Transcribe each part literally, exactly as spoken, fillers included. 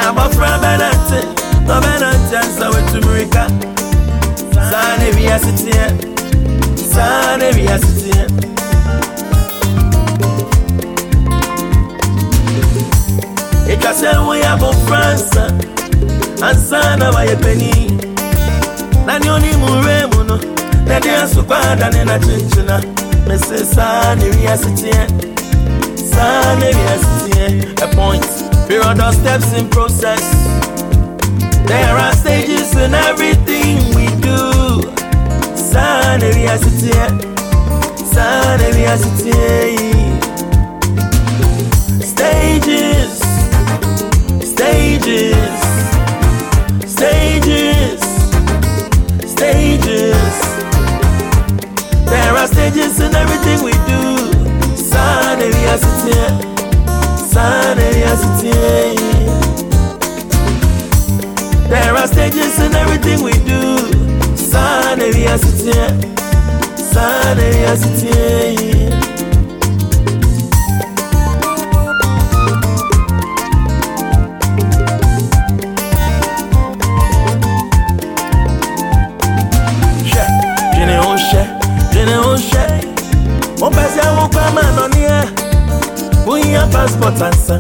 I'm a friend Benante, no Benante, and so to America. Sane we are sitting, Sane we are sitting. It can say we have a France, and Sana by a penny. Nanyoni Muremuno, Nadia Supada and a Chinchina, Missus Sane we are sitting, Sane we are sitting. A point, period of steps in process. There are stages in everything we do. Sane we are sitting, Sane we are sitting. Stages, stages, stages, stages. There are stages in everything we do. Sane we are sitting, Sane we are sitting. There are stages in everything we do. Sane we are sitting, Sane we are sitting. Share, jene on share, jene on share. On passe à mon pas maintenant. We have passport answer.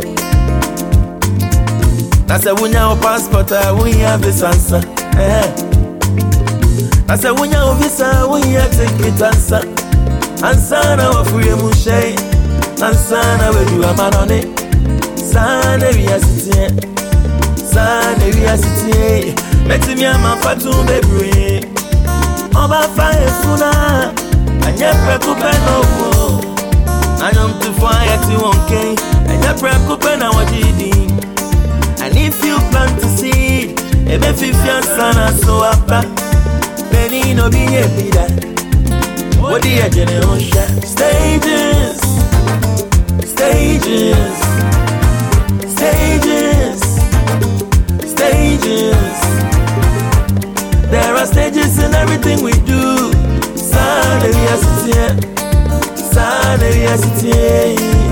I said, when you have a passport, we have this answer. Eh. I said, when you have visa, we have ticket answer. Answer now for you, Mushay. Answer now where you are man on it. Sane we are sitting. Sane we are sitting. Let me have my fatu baby. Oba fire funa. And your precupen no more. I am to fire to one K. And your precupen I want you. And if you plant to see, if you feel sana so apa, penny no be a bida. What the generation? Stages, stages, stages, stages. There are stages in everything we do. Sane we are sitting, Sane we are sitting.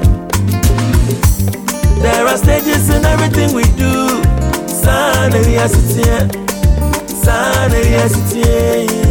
There are stages in everything we do. Sane we are sitting, Sane we are sitting.